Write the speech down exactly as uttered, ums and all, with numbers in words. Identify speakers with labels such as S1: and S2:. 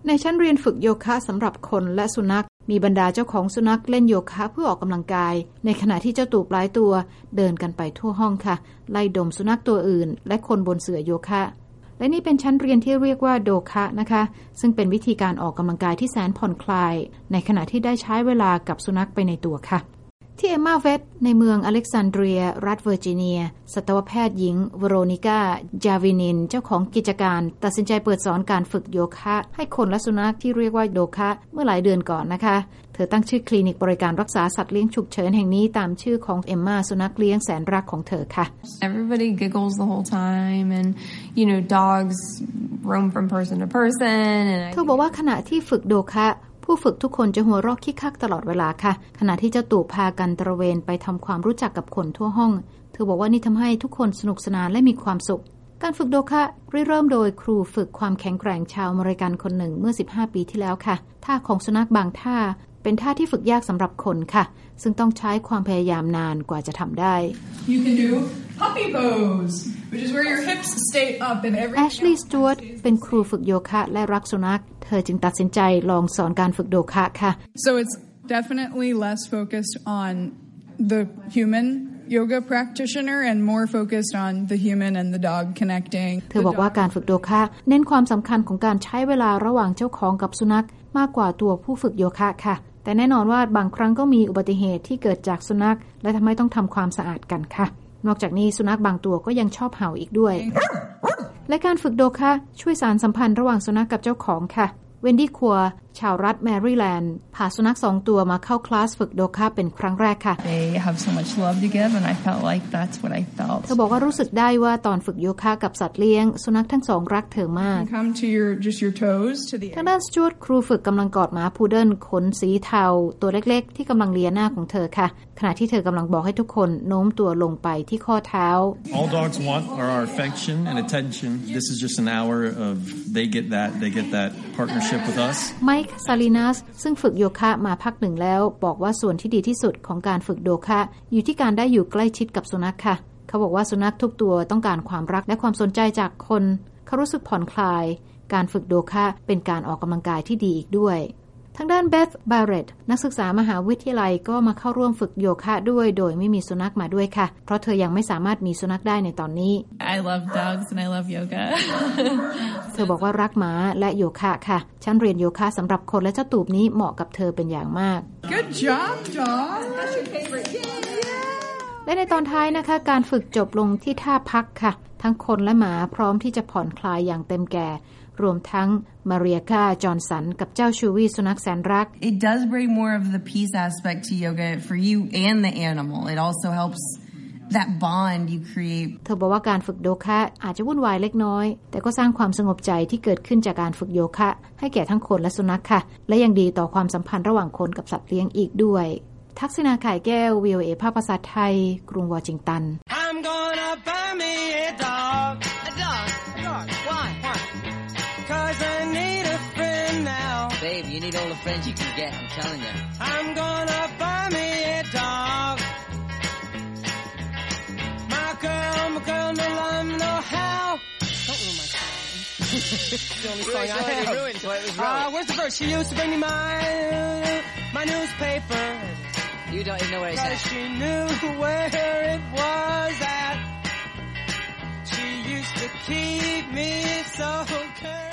S1: ในชั้นเรียนฝึกโยคะสำหรับคนและสุนัขมีบรรดาเจ้าของสุนัขเล่นโยคะเพื่อออกกำลังกายในขณะที่เจ้าตูบหลายตัวเดินกันไปทั่วห้องค่ะไล่ดมสุนัขตัวอื่นและคนบนเสื่อโยคะและนี่เป็นชั้นเรียนที่เรียกว่าโดคะนะคะซึ่งเป็นวิธีการออกกำลังกายที่แสนผ่อนคลายในขณะที่ได้ใช้เวลากับสุนัขไปในตัวค่ะที่เอมมาเวตในเมืองอเล็กซานเดรียรัฐเวอร์จิเนียสัตวแพทย์หญิงเวโรนิก้าจาวินินเจ้าของกิจการตัดสินใจเปิดสอนการฝึกโยคะให้คนและสุนัขที่เรียกว่าโดคะเมื่อหลายเดือนก่อนนะคะเธอตั้งชื่อคลินิกบริการรักษาสัตว์เลี้ยงฉุกเฉินแห่งนี้ตามชื่อของเอมมาสุนัขเลี้ยงแสนรักของเธอค่ะ
S2: Everybody giggles the whole time and you know dogs roam from person to person
S1: เธอบอกว่าขณะที่ฝึกโดคะผู้ฝึกทุกคนจะหัวเราะคิกคักตลอดเวลาค่ะขณะที่เจ้าตู่พากันตระเวนไปทำความรู้จักกับคนทั่วห้องเธอบอกว่านี่ทำให้ทุกคนสนุกสนานและมีความสุขการฝึกโดคะเริ่มโดยครูฝึกความแข็งแกร่งชาวอเมริกันคนหนึ่งเมื่อสิบห้าปีที่แล้วค่ะท่าของสุนัขบางท่าเป็นท่าที่ฝึกยากสำหรับคนค่ะซึ่งต้องใช้ความพยายามนานกว่าจะทำได้
S3: You can do puppy pose, which is where your hips stay up and every
S1: Ashley Stewart เป็นครูฝึกโยคะและรักสุนัขเธอจึงตัดสินใจลองสอนการฝึกโดคะค่ะ
S3: So it's definitely less focused on the human yoga practitioner and more focused on the human and the dog connecting
S1: เธอบอกว่าการฝึกโดคะเน้นความสำคัญของการใช้เวลาระหว่างเจ้าของกับสุนัขมากกว่าตัวผู้ฝึกโยคะค่ะแต่แน่นอนว่าบางครั้งก็มีอุบัติเหตุที่เกิดจากสุนัขและทำให้ต้องทำความสะอาดกันค่ะนอกจากนี้สุนัขบางตัวก็ยังชอบเห่าอีกด้วยและการฝึกโดคะช่วยสานสัมพันธ์ระหว่างสุนัขกับเจ้าของค่ะเวนดี้คัวชาวรัฐแมริแลนด์พาสุนัขสองตัวมาเข้าคลาสฝึกโดคะเป็นครั้งแรกค่ะ
S4: They have so much love to give and I felt like that's what I felt
S1: เธอบอกว่ารู้สึกได้ว่าตอนฝึกโยคะกับสัตว์เลี้ยงสุนัขทั้งสองรักเธอมาก
S3: Come to your just your toes to the
S1: ทางด้านสจ๊วตครูฝึกกำลังกอดหมาพูเดิลขนสีเทาตัวเล็กๆที่กำลังเลียหน้าของเธอค่ะขณะที่เธอกำลังบอกให้ทุกคนโน้มตัวลงไปที่ข้อเท้า
S5: All dogs want are our affection and attention. This is just an hour of they get that they get that partnership with us.
S1: Mike Salinas ซึ่งฝึกโยคะมาพักหนึ่งแล้วบอกว่าส่วนที่ดีที่สุดของการฝึกโดคะอยู่ที่การได้อยู่ใกล้ชิดกับสุนัขค่ะเขาบอกว่าสุนัขทุกตัวต้องการความรักและความสนใจจากคนเขารู้สึกผ่อนคลายการฝึกโดคะเป็นการออกกำลังกายที่ดีอีกด้วยทางด้านเบธบาร์เรตนักศึกษามหาวิทยาลัยก็มาเข้าร่วมฝึกโยคะด้วยโดยไม่มีสุนัขมาด้วยค่ะเพราะเธอยังไม่สามารถมีสุนัขได้ในตอนนี้
S4: I love dogs and I love yoga
S1: เธอบอกว่ารักหมาและโยคะค่ะชั้นเรียนโยคะสำหรับคนและเจ้าตูบนี้เหมาะกับเธอเป็นอย่างมาก
S3: Good job, dog. That's your favorite. Yeah.
S1: และในตอนท้ายนะคะการฝึกจบลงที่ท่าพักค่ะทั้งคนและหมาพร้อมที่จะผ่อนคลายอย่างเต็มแก่รวมทั้งมาเรียกาจอห์นสันกับเจ้าชูวี่สุนัขแสนรัก
S4: It does bring more of the peace aspect to yoga for you and the animal. It also helps that bond you create.
S1: เธอบอกว่าการฝึกโยคะอาจจะวุ่นวายเล็กน้อยแต่ก็สร้างความสงบใจที่เกิดขึ้นจากการฝึกโยคะให้แก่ทั้งคนและสุนัขค่ะและยังดีต่อความสัมพันธ์ระหว่างคนกับสัตว์เลี้ยงอีกด้วยทักษิณา ข่ายแก้ว วี โอ เอ ภาคภาษาไทยกรุงวอชิงตัน
S6: I'm gonna buy me a dog.
S7: A dog? A dog? Why? Why?
S6: Cause I need a friend now.
S7: Babe, you need all the friends you can get, I'm telling you.
S6: I'm gonna buy me a dog. My girl, my girl, no love, no how.
S7: Don't ruin my song.
S6: It's the only song I have.
S7: You ruined, so it was wrong.
S6: Uh, where's the verse? She used to bring me my, my newspaper.
S7: You don't even know where it's
S6: Cause
S7: at.
S6: she knew where it was at. She used to keep me so curved.